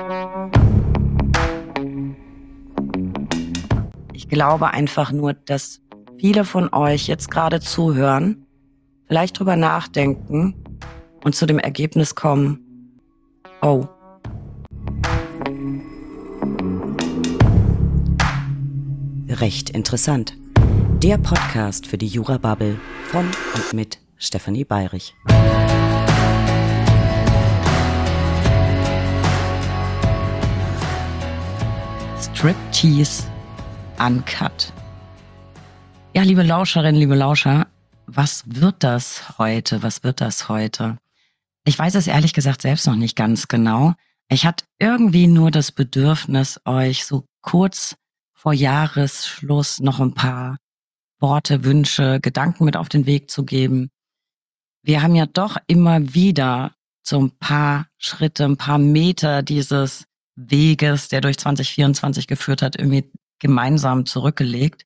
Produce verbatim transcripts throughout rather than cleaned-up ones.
Ich glaube einfach nur, dass viele von euch jetzt gerade zuhören, vielleicht drüber nachdenken und zu dem Ergebnis kommen, oh. Recht interessant. Der Podcast für die Jura-Bubble von und mit Stefanie Bayrich. Striptease Uncut. Ja, liebe Lauscherinnen, liebe Lauscher, was wird das heute? Was wird das heute? Ich weiß es ehrlich gesagt selbst noch nicht ganz genau. Ich hatte irgendwie nur das Bedürfnis, euch so kurz vor Jahresschluss noch ein paar Worte, Wünsche, Gedanken mit auf den Weg zu geben. Wir haben ja doch immer wieder so ein paar Schritte, ein paar Meter dieses Weges, der durch zwanzig vierundzwanzig geführt hat, irgendwie gemeinsam zurückgelegt.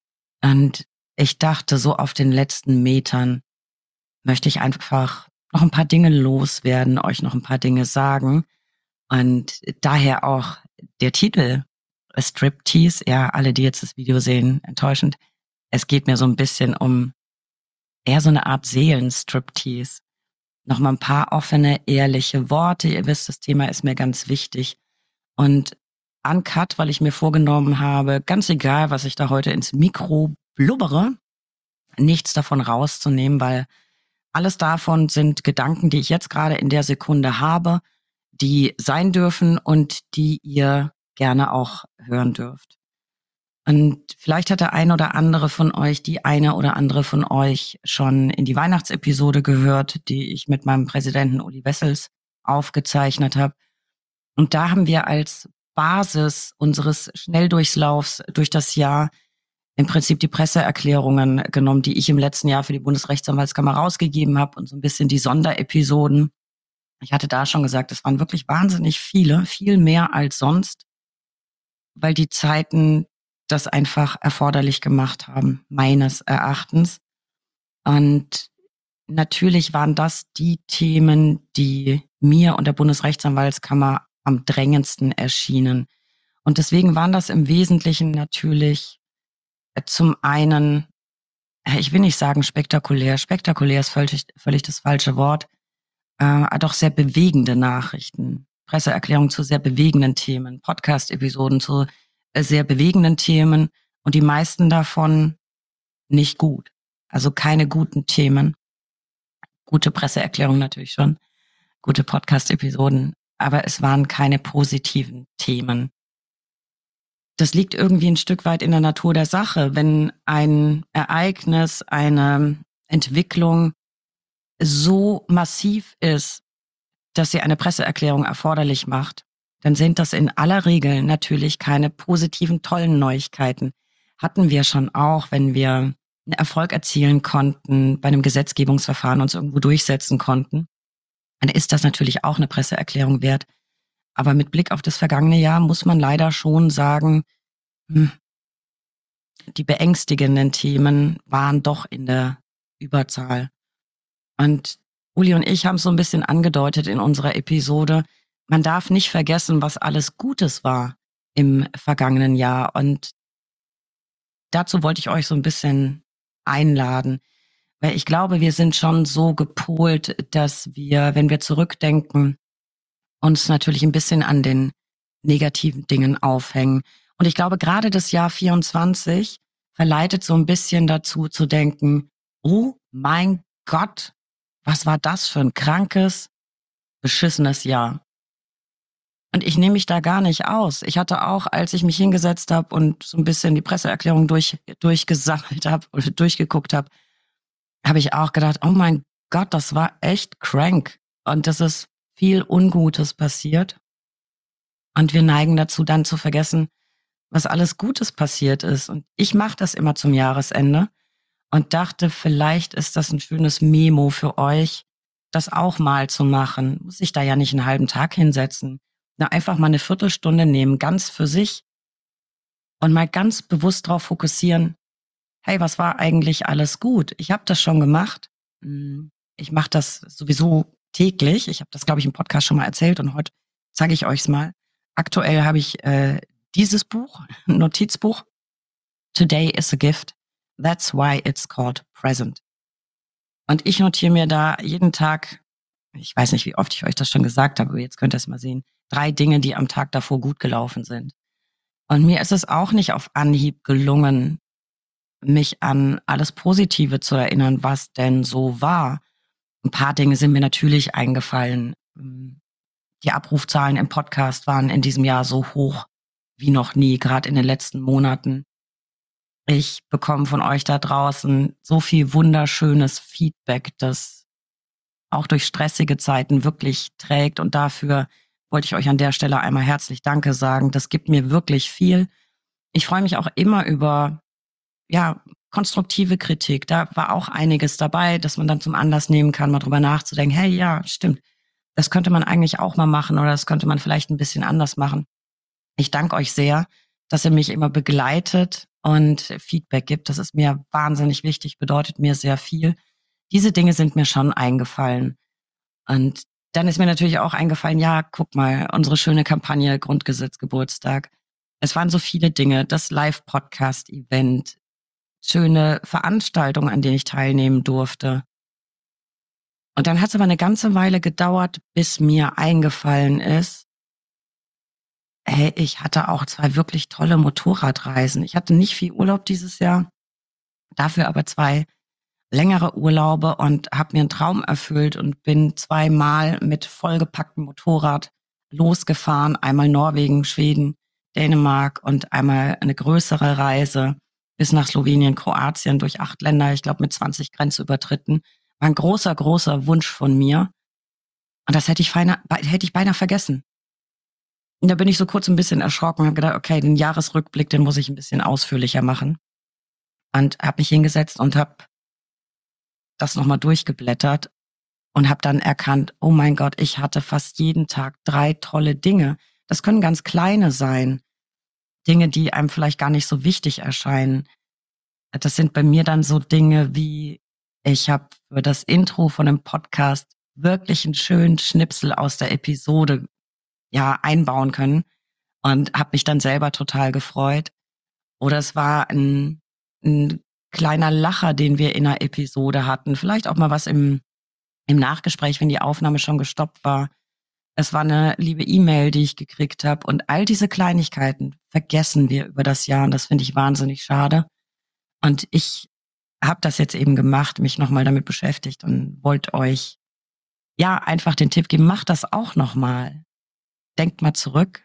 Und ich dachte, so auf den letzten Metern möchte ich einfach noch ein paar Dinge loswerden, euch noch ein paar Dinge sagen. Und daher auch der Titel Striptease. Ja, alle, die jetzt das Video sehen, enttäuschend. Es geht mir so ein bisschen um eher so eine Art Seelenstriptease. Nochmal ein paar offene, ehrliche Worte. Ihr wisst, das Thema ist mir ganz wichtig. Und Uncut, weil ich mir vorgenommen habe, ganz egal, was ich da heute ins Mikro blubbere, nichts davon rauszunehmen, weil alles davon sind Gedanken, die ich jetzt gerade in der Sekunde habe, die sein dürfen und die ihr gerne auch hören dürft. Und vielleicht hat der ein oder andere von euch, die eine oder andere von euch schon in die Weihnachtsepisode gehört, die ich mit meinem Präsidenten Uli Wessels aufgezeichnet habe. Und da haben wir als Basis unseres Schnelldurchlaufs durch das Jahr im Prinzip die Presseerklärungen genommen, die ich im letzten Jahr für die Bundesrechtsanwaltskammer rausgegeben habe und so ein bisschen die Sonderepisoden. Ich hatte da schon gesagt, es waren wirklich wahnsinnig viele, viel mehr als sonst, weil die Zeiten das einfach erforderlich gemacht haben, meines Erachtens. Und natürlich waren das die Themen, die mir und der Bundesrechtsanwaltskammer am drängendsten erschienen. Und deswegen waren das im Wesentlichen natürlich zum einen, ich will nicht sagen spektakulär, spektakulär ist völlig, völlig das falsche Wort, äh, doch sehr bewegende Nachrichten, Presseerklärungen zu sehr bewegenden Themen, Podcast-Episoden zu äh, sehr bewegenden Themen und die meisten davon nicht gut. Also keine guten Themen. Gute Presseerklärungen natürlich schon, gute Podcast-Episoden, aber es waren keine positiven Themen. Das liegt irgendwie ein Stück weit in der Natur der Sache. Wenn ein Ereignis, eine Entwicklung so massiv ist, dass sie eine Presseerklärung erforderlich macht, dann sind das in aller Regel natürlich keine positiven, tollen Neuigkeiten. Hatten wir schon auch, wenn wir einen Erfolg erzielen konnten, bei einem Gesetzgebungsverfahren uns irgendwo durchsetzen konnten, dann ist das natürlich auch eine Presseerklärung wert. Aber mit Blick auf das vergangene Jahr muss man leider schon sagen, hm, die beängstigenden Themen waren doch in der Überzahl. Und Uli und ich haben es so ein bisschen angedeutet in unserer Episode. Man darf nicht vergessen, was alles Gutes war im vergangenen Jahr. Und dazu wollte ich euch so ein bisschen einladen. Weil ich glaube, wir sind schon so gepolt, dass wir, wenn wir zurückdenken, uns natürlich ein bisschen an den negativen Dingen aufhängen. Und ich glaube, gerade das Jahr vierundzwanzig verleitet so ein bisschen dazu zu denken, oh mein Gott, was war das für ein krankes, beschissenes Jahr. Und ich nehme mich da gar nicht aus. Ich hatte auch, als ich mich hingesetzt habe und so ein bisschen die Presseerklärung durch, durchgesammelt habe oder durchgeguckt habe, habe ich auch gedacht, oh mein Gott, das war echt crank. Und das ist viel Ungutes passiert. Und wir neigen dazu, dann zu vergessen, was alles Gutes passiert ist. Und ich mache das immer zum Jahresende und dachte, vielleicht ist das ein schönes Memo für euch, das auch mal zu machen. Muss ich da ja nicht einen halben Tag hinsetzen. Na, einfach mal eine Viertelstunde nehmen, ganz für sich und mal ganz bewusst darauf fokussieren, hey, was war eigentlich alles gut? Ich habe das schon gemacht. Ich mache das sowieso täglich. Ich habe das, glaube ich, im Podcast schon mal erzählt und heute zeige ich euch's mal. aktuell habe ich äh, dieses Buch, ein Notizbuch. Today is a gift. That's why it's called present. Und ich notiere mir da jeden Tag, ich weiß nicht, wie oft ich euch das schon gesagt habe, aber jetzt könnt ihr es mal sehen, drei Dinge, die am Tag davor gut gelaufen sind. Und mir ist es auch nicht auf Anhieb gelungen, mich an alles Positive zu erinnern, was denn so war. Ein paar Dinge sind mir natürlich eingefallen. Die Abrufzahlen im Podcast waren in diesem Jahr so hoch wie noch nie, gerade in den letzten Monaten. Ich bekomme von euch da draußen so viel wunderschönes Feedback, das auch durch stressige Zeiten wirklich trägt. Und dafür wollte ich euch an der Stelle einmal herzlich Danke sagen. Das gibt mir wirklich viel. Ich freue mich auch immer über, ja, konstruktive Kritik. Da war auch einiges dabei, dass man dann zum Anlass nehmen kann, mal drüber nachzudenken. Hey, ja, stimmt. Das könnte man eigentlich auch mal machen oder das könnte man vielleicht ein bisschen anders machen. Ich danke euch sehr, dass ihr mich immer begleitet und Feedback gibt. Das ist mir wahnsinnig wichtig, bedeutet mir sehr viel. Diese Dinge sind mir schon eingefallen. Und dann ist mir natürlich auch eingefallen, ja, guck mal, unsere schöne Kampagne Grundgesetz Geburtstag. Es waren so viele Dinge, das Live-Podcast-Event, schöne Veranstaltungen, an denen ich teilnehmen durfte. Und dann hat es aber eine ganze Weile gedauert, bis mir eingefallen ist, hey, ich hatte auch zwei wirklich tolle Motorradreisen. Ich hatte nicht viel Urlaub dieses Jahr, dafür aber zwei längere Urlaube und habe mir einen Traum erfüllt und bin zweimal mit vollgepacktem Motorrad losgefahren. Einmal Norwegen, Schweden, Dänemark und einmal eine größere Reise bis nach Slowenien, Kroatien durch acht Länder, ich glaube mit zwanzig Grenzübertritten. War ein großer, großer Wunsch von mir. Und das hätte ich, feiner, hätte ich beinahe vergessen. Und da bin ich so kurz ein bisschen erschrocken und habe gedacht, okay, den Jahresrückblick, den muss ich ein bisschen ausführlicher machen. Und habe mich hingesetzt und habe das nochmal durchgeblättert und habe dann erkannt, oh mein Gott, ich hatte fast jeden Tag drei tolle Dinge. Das können ganz kleine sein. Dinge, die einem vielleicht gar nicht so wichtig erscheinen. Das sind bei mir dann so Dinge wie, ich habe für das Intro von einem Podcast wirklich einen schönen Schnipsel aus der Episode ja einbauen können und habe mich dann selber total gefreut. Oder es war ein, ein kleiner Lacher, den wir in einer Episode hatten. Vielleicht auch mal was im, im Nachgespräch, wenn die Aufnahme schon gestoppt war. Es war eine liebe E-Mail, die ich gekriegt habe. Und all diese Kleinigkeiten vergessen wir über das Jahr. Und das finde ich wahnsinnig schade. Und ich habe das jetzt eben gemacht, mich nochmal damit beschäftigt und wollte euch ja einfach den Tipp geben, macht das auch nochmal. Denkt mal zurück.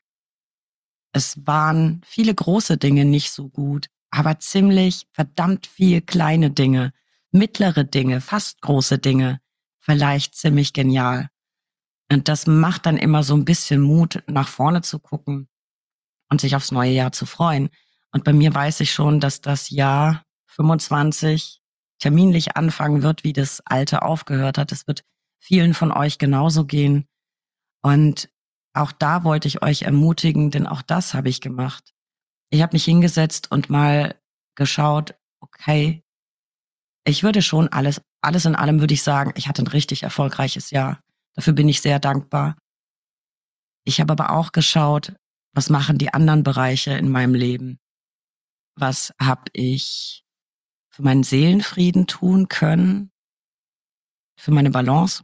Es waren viele große Dinge nicht so gut, aber ziemlich verdammt viel kleine Dinge, mittlere Dinge, fast große Dinge, vielleicht ziemlich genial. Und das macht dann immer so ein bisschen Mut, nach vorne zu gucken und sich aufs neue Jahr zu freuen. Und bei mir weiß ich schon, dass das Jahr fünfundzwanzig terminlich anfangen wird, wie das alte aufgehört hat. Es wird vielen von euch genauso gehen. Und auch da wollte ich euch ermutigen, denn auch das habe ich gemacht. Ich habe mich hingesetzt und mal geschaut, okay, ich würde schon alles, alles in allem würde ich sagen, ich hatte ein richtig erfolgreiches Jahr. Dafür bin ich sehr dankbar. Ich habe aber auch geschaut, was machen die anderen Bereiche in meinem Leben? Was habe ich für meinen Seelenfrieden tun können? Für meine Balance?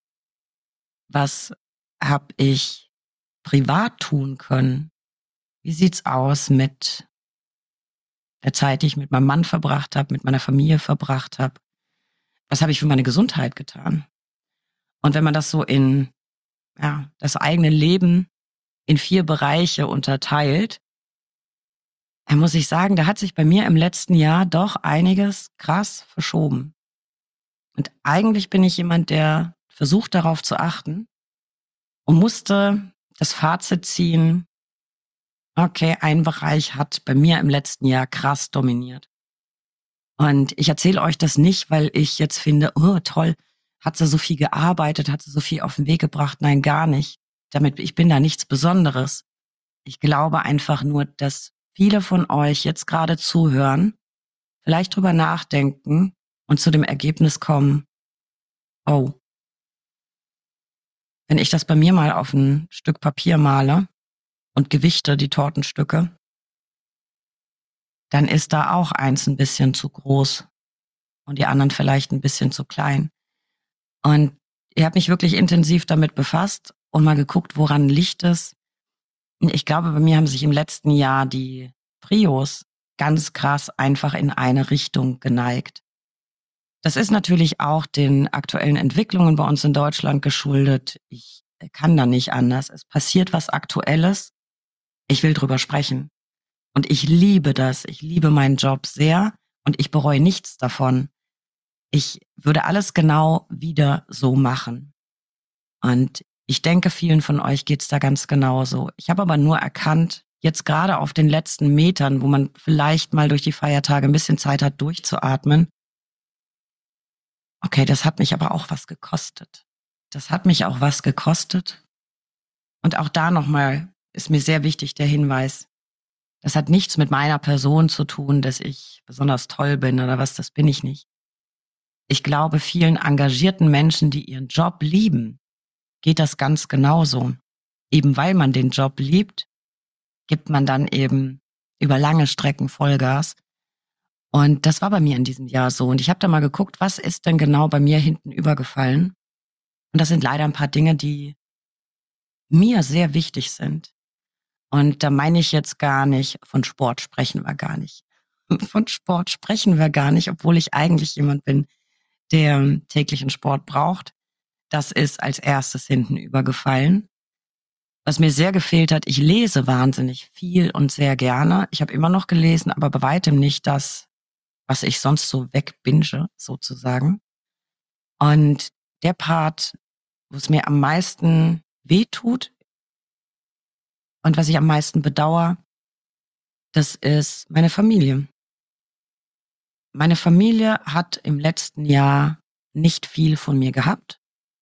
Was habe ich privat tun können? Wie sieht's aus mit der Zeit, die ich mit meinem Mann verbracht habe, mit meiner Familie verbracht habe? Was habe ich für meine Gesundheit getan? Und wenn man das so in ja, das eigene Leben in vier Bereiche unterteilt, dann muss ich sagen, da hat sich bei mir im letzten Jahr doch einiges krass verschoben. Und eigentlich bin ich jemand, der versucht darauf zu achten und musste das Fazit ziehen, okay, ein Bereich hat bei mir im letzten Jahr krass dominiert. Und ich erzähle euch das nicht, weil ich jetzt finde, oh toll, hat sie so viel gearbeitet, hat sie so viel auf den Weg gebracht. Nein, gar nicht. Damit, ich bin da nichts Besonderes. Ich glaube einfach nur, dass viele von euch jetzt gerade zuhören, vielleicht drüber nachdenken und zu dem Ergebnis kommen, oh, wenn ich das bei mir mal auf ein Stück Papier male und gewichte die Tortenstücke, dann ist da auch eins ein bisschen zu groß und die anderen vielleicht ein bisschen zu klein. Und ich habe mich wirklich intensiv damit befasst und mal geguckt, woran liegt es. Ich glaube, bei mir haben sich im letzten Jahr die Prios ganz krass einfach in eine Richtung geneigt. Das ist natürlich auch den aktuellen Entwicklungen bei uns in Deutschland geschuldet. Ich kann da nicht anders. Es passiert was Aktuelles. Ich will drüber sprechen. Und ich liebe das. Ich liebe meinen Job sehr und ich bereue nichts davon. Ich würde alles genau wieder so machen. Und ich denke, vielen von euch geht's da ganz genauso. Ich habe aber nur erkannt, jetzt gerade auf den letzten Metern, wo man vielleicht mal durch die Feiertage ein bisschen Zeit hat, durchzuatmen. Okay, das hat mich aber auch was gekostet. Das hat mich auch was gekostet. Und auch da nochmal ist mir sehr wichtig der Hinweis, das hat nichts mit meiner Person zu tun, dass ich besonders toll bin oder was, das bin ich nicht. Ich glaube, vielen engagierten Menschen, die ihren Job lieben, geht das ganz genauso. Eben weil man den Job liebt, gibt man dann eben über lange Strecken Vollgas. Und das war bei mir in diesem Jahr so. Und ich habe da mal geguckt, was ist denn genau bei mir hinten übergefallen? Und das sind leider ein paar Dinge, die mir sehr wichtig sind. Und da meine ich jetzt gar nicht, von Sport sprechen wir gar nicht. Von Sport sprechen wir gar nicht, obwohl ich eigentlich jemand bin, der täglichen Sport braucht. Das ist als erstes hinten übergefallen. Was mir sehr gefehlt hat, ich lese wahnsinnig viel und sehr gerne. Ich habe immer noch gelesen, aber bei weitem nicht das, was ich sonst so wegbinge, sozusagen. Und der Part, wo es mir am meisten wehtut und was ich am meisten bedauere, das ist meine Familie. Meine Familie hat im letzten Jahr nicht viel von mir gehabt.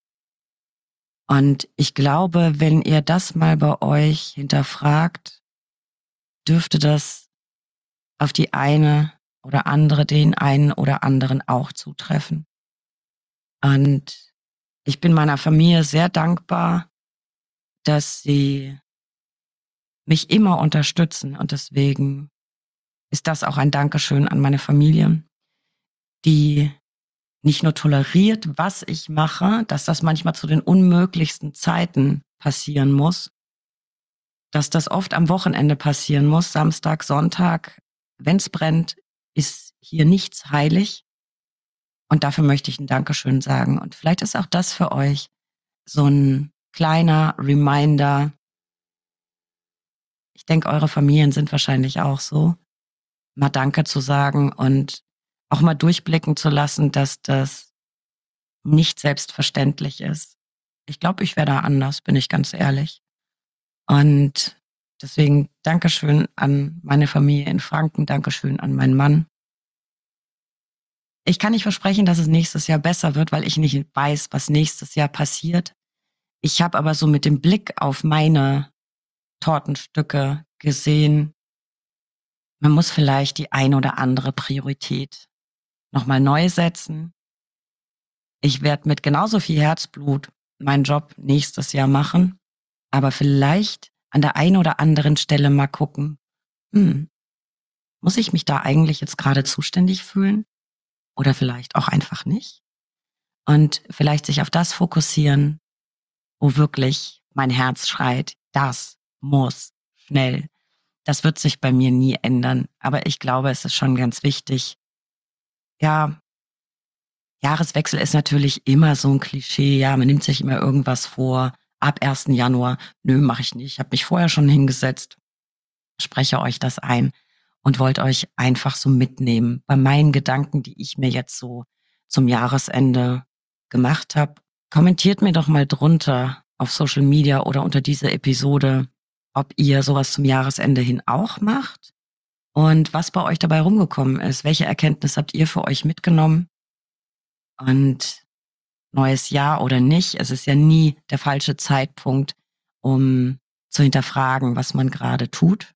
Und ich glaube, wenn ihr das mal bei euch hinterfragt, dürfte das auf die eine oder andere, den einen oder anderen auch zutreffen. Und ich bin meiner Familie sehr dankbar, dass sie mich immer unterstützen. Und deswegen ist das auch ein Dankeschön an meine Familie, die nicht nur toleriert, was ich mache, dass das manchmal zu den unmöglichsten Zeiten passieren muss, dass das oft am Wochenende passieren muss, Samstag, Sonntag, wenn's brennt, ist hier nichts heilig. Und dafür möchte ich ein Dankeschön sagen. Und vielleicht ist auch das für euch so ein kleiner Reminder. Ich denke, eure Familien sind wahrscheinlich auch so, mal Danke zu sagen und auch mal durchblicken zu lassen, dass das nicht selbstverständlich ist. Ich glaube, ich wäre da anders, bin ich ganz ehrlich. Und deswegen Dankeschön an meine Familie in Franken, Dankeschön an meinen Mann. Ich kann nicht versprechen, dass es nächstes Jahr besser wird, weil ich nicht weiß, was nächstes Jahr passiert. Ich habe aber so mit dem Blick auf meine Tortenstücke gesehen, man muss vielleicht die ein oder andere Priorität nochmal neu setzen. Ich werde mit genauso viel Herzblut meinen Job nächstes Jahr machen, aber vielleicht an der einen oder anderen Stelle mal gucken, hm, muss ich mich da eigentlich jetzt gerade zuständig fühlen? Oder vielleicht auch einfach nicht? Und vielleicht sich auf das fokussieren, wo wirklich mein Herz schreit, das muss schnell. Das wird sich bei mir nie ändern. Aber ich glaube, es ist schon ganz wichtig. Ja, Jahreswechsel ist natürlich immer so ein Klischee. Ja, man nimmt sich immer irgendwas vor. Ab ersten Januar, nö, mache ich nicht. Ich habe mich vorher schon hingesetzt, spreche euch das ein und wollte euch einfach so mitnehmen bei meinen Gedanken, die ich mir jetzt so zum Jahresende gemacht habe. Kommentiert mir doch mal drunter auf Social Media oder unter dieser Episode, ob ihr sowas zum Jahresende hin auch macht und was bei euch dabei rumgekommen ist. Welche Erkenntnis habt ihr für euch mitgenommen? Und neues Jahr oder nicht, es ist ja nie der falsche Zeitpunkt, um zu hinterfragen, was man gerade tut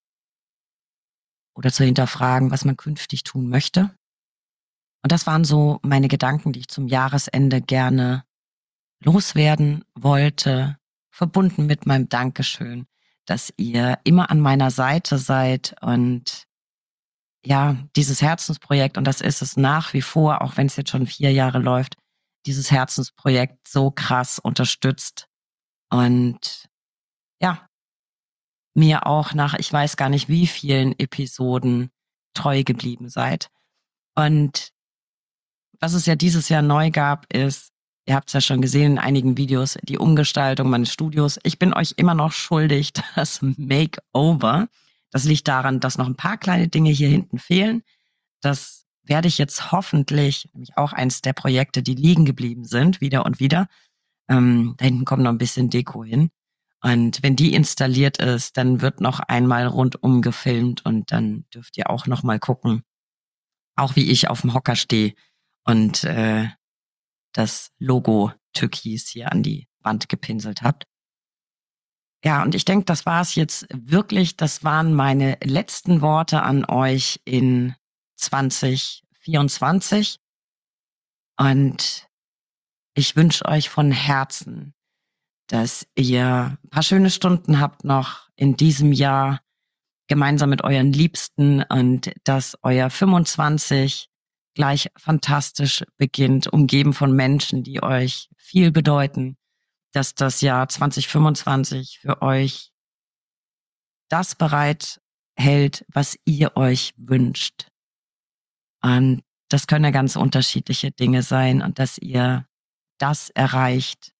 oder zu hinterfragen, was man künftig tun möchte. Und das waren so meine Gedanken, die ich zum Jahresende gerne loswerden wollte, verbunden mit meinem Dankeschön, dass ihr immer an meiner Seite seid und ja, dieses Herzensprojekt, und das ist es nach wie vor, auch wenn es jetzt schon vier Jahre läuft, dieses Herzensprojekt so krass unterstützt und ja, mir auch nach, ich weiß gar nicht wie vielen Episoden treu geblieben seid. Und was es ja dieses Jahr neu gab, ist, ihr habt es ja schon gesehen in einigen Videos, die Umgestaltung meines Studios. Ich bin euch immer noch schuldig, das Makeover. Das liegt daran, dass noch ein paar kleine Dinge hier hinten fehlen. Das werde ich jetzt hoffentlich, nämlich auch eins der Projekte, die liegen geblieben sind, wieder und wieder. Ähm, da hinten kommt noch ein bisschen Deko hin. Und wenn die installiert ist, dann wird noch einmal rundum gefilmt und dann dürft ihr auch noch mal gucken, auch wie ich auf dem Hocker stehe und äh, das Logo Türkis hier an die Wand gepinselt habt. Ja, und ich denke, das war es jetzt wirklich. Das waren meine letzten Worte an euch in zwanzig vierundzwanzig. Und ich wünsche euch von Herzen, dass ihr ein paar schöne Stunden habt noch in diesem Jahr gemeinsam mit euren Liebsten und dass euer fünfundzwanzig gleich fantastisch beginnt, umgeben von Menschen, die euch viel bedeuten, dass das Jahr zwanzig fünfundzwanzig für euch das bereithält, was ihr euch wünscht. Und das können ja ganz unterschiedliche Dinge sein und dass ihr das erreicht,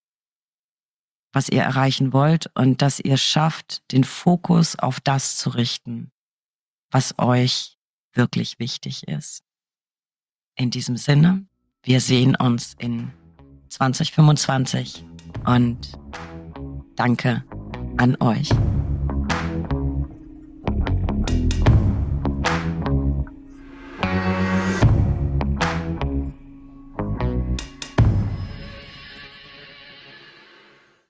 was ihr erreichen wollt und dass ihr schafft, den Fokus auf das zu richten, was euch wirklich wichtig ist. In diesem Sinne, wir sehen uns in zwanzig fünfundzwanzig und danke an euch.